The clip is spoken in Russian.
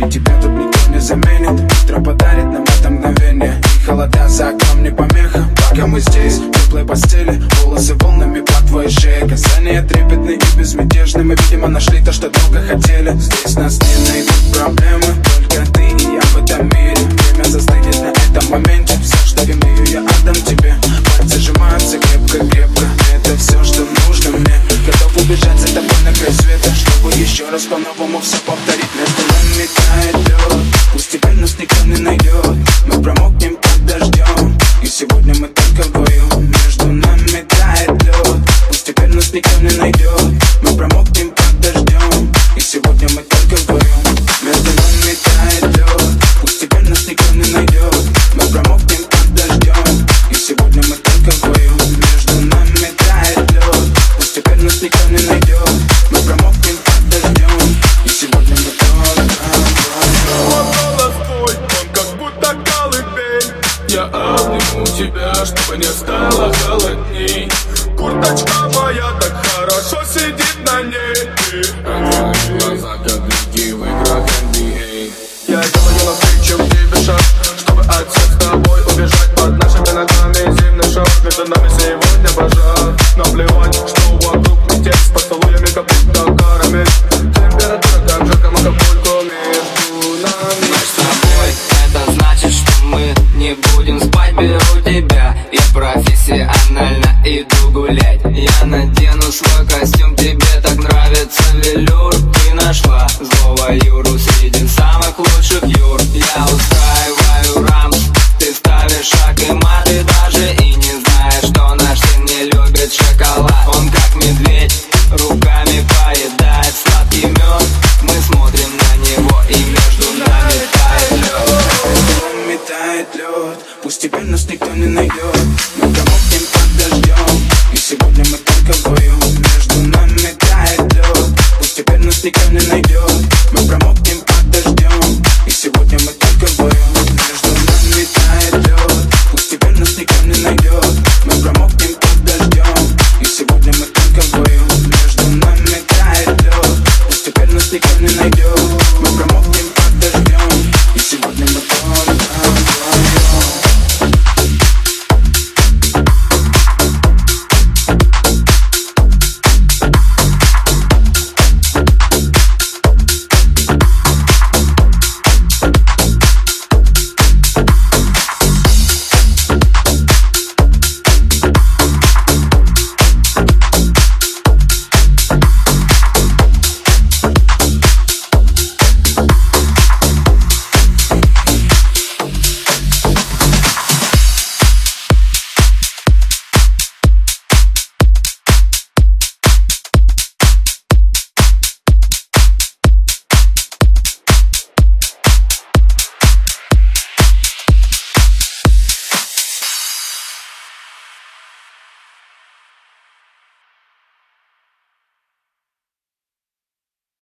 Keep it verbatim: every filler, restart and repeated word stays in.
И тебя тут никто не заменит. Утро подарит нам это мгновение. И холода за окном не помеха. Пока мы здесь, в теплой постели, волосы волнами по твоей шее. Касания трепетны и безмятежны. Мы, видимо, нашли то, что долго хотели. Здесь нас не найдут проблемы, только ты и я в этом мире. Время застынет на этом моменте. Все, что имею, я отдам тебе. Пальцы сжимаются крепко-крепко. Это все, что нужно мне. Готов убежать за тобой на край света, чтобы еще раз по-новому все повторить. Между нами тает лед, пусть теперь нас никто не найдет. Мы промокнем под дождем, и сегодня мы только вдвоем. Между нами тает лед, пусть теперь нас никто не найдет. Мы промокнем под дождем, и сегодня мы только вдвоем. Между нами тает лед, пусть теперь нас никто не найдет. Мы промокнем под дождем, и сегодня мы только вдвоем. Между нами тает лед, пусть теперь нас никто не найдет. Мы промокнем под дождем, и сегодня мы только вдвоем. Голос твой, он как будто колыбель. Я обниму тебя, чтобы не стало холодней. Курточка моя так хорошо сидит на ней. А твои глаза как льдинки в играх эн би эй. Я делаю навстречу тебе шаг, чтобы от всех с тобой убежать. Под нашими ногами зимний шаг, между нами сегодня пожар. Наплевать, что вокруг метель, с поцелуями как будто карамель. Температура как жарко, Акапулько между нами. Мы с тобой, это значит, что мы не будем спать. Беру тебя, я профессионально иду гулять. Я надену свой костюм, тебе так нравится велюр. Ты нашла злого Юру среди самых лучших Юр. Я устраиваю рамс, ты ставишь шаг и мат. Ты даже и не знаешь, что наш сын не любит шоколад. Он как медведь, руками поедает сладкий мед. Мы смотрим на него, и между нами тает лед. Между нами тает лед, пусть теперь нас никто не найдет. Мы промокнем под дождем, и сегодня мы только вдвоем. Между нами тает лед, пусть теперь нас никто не найдет. Мы промокнем под дождем, и сегодня мы только вдвоем. Между нами тает лед, пусть теперь нас никто не найдет. Мы промокнем под дождем, и сегодня мы только вдвоем. Между нами тает лед, пусть теперь нас никто не найдет.